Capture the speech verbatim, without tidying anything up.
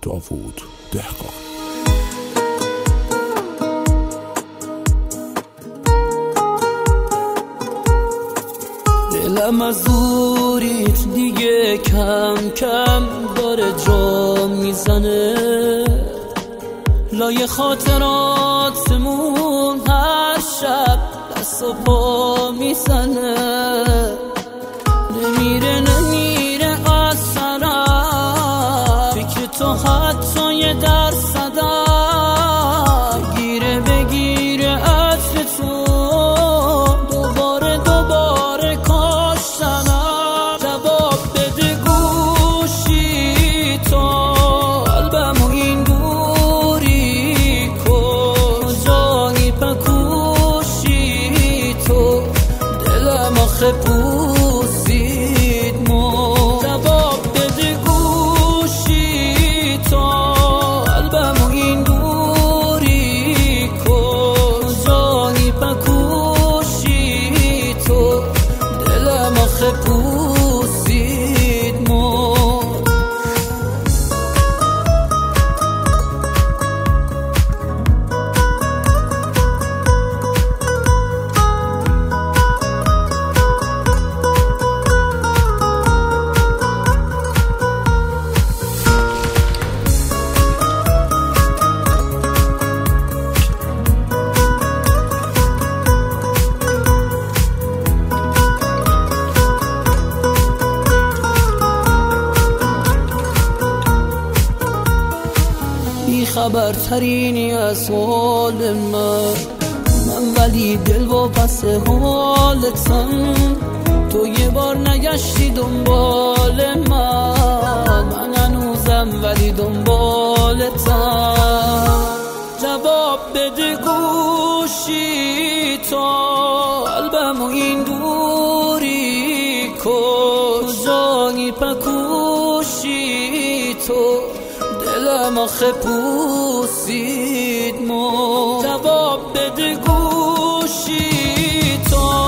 داوود دهقان. دلم از دوریت دیگه کم کم داره جا میزنه، لای خاطراتمون هر شب دست و پا میزنه. نمیره نمیره از سرم فکر تو حتی یه درصدم، بگیره بگیره عطر تو دوباره دوباره کاشتنم. جواب بده گوشی تو قلبمو این دوری کن، جانی پکوشی تو دلم آخه پوسید مو. جواب بده گوشی تو قلبمو این دوری کن، جانی پکوشی تو دلم آخه پوسید مو. خبرترینی از حال من من ولی دل و پس حالتم. تو یه بار نگشتی دنبال من، من هنوزم ولی دنبالتم. جواب بده گوشی تو قلبمو این دوری کن، جانی پکوشی تو دلم آخه پوسید مو. جواب بده گوشی تو